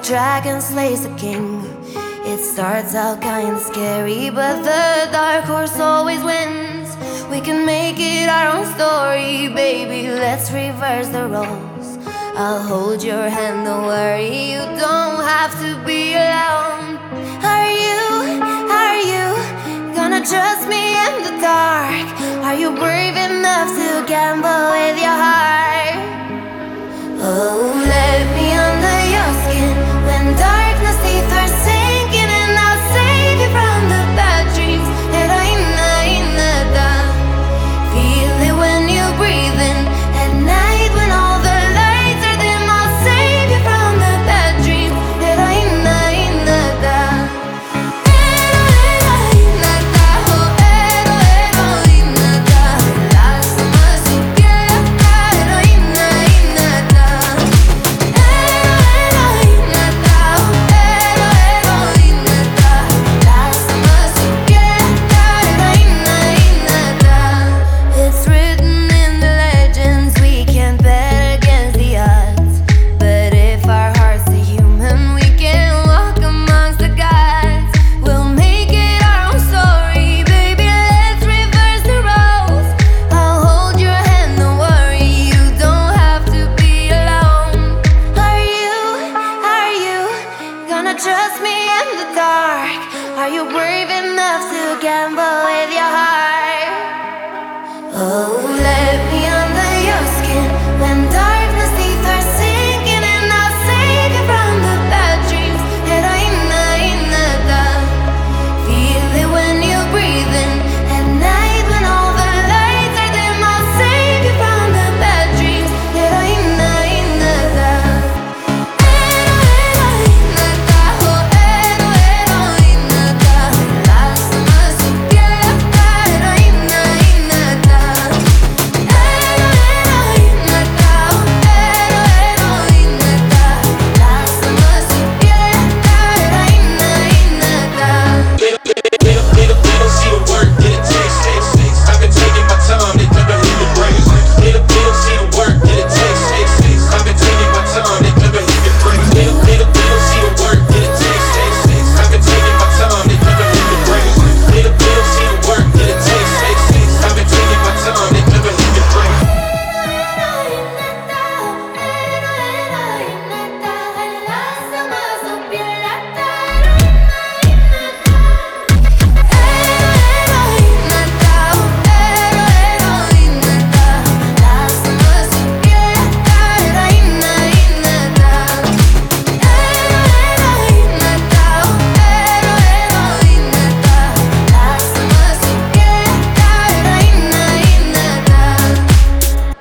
dragon slays the king. It starts out kinda scary, but the dark horse always wins. We can make it our own story, baby, let's reverse the roles. I'll hold your hand, don't worry, you don't have to be alone. Are you gonna trust me in the dark? Are you brave enough to gamble with your heart? Oh, let me under your skin when darkness teeth are sinking, and I'll save you from the bad dreams. Feel it when you breathe in at night when all the lights are dim. I'll save you from the bad dreams. Trust me in the dark. Are you brave enough to gamble with your heart? Oh.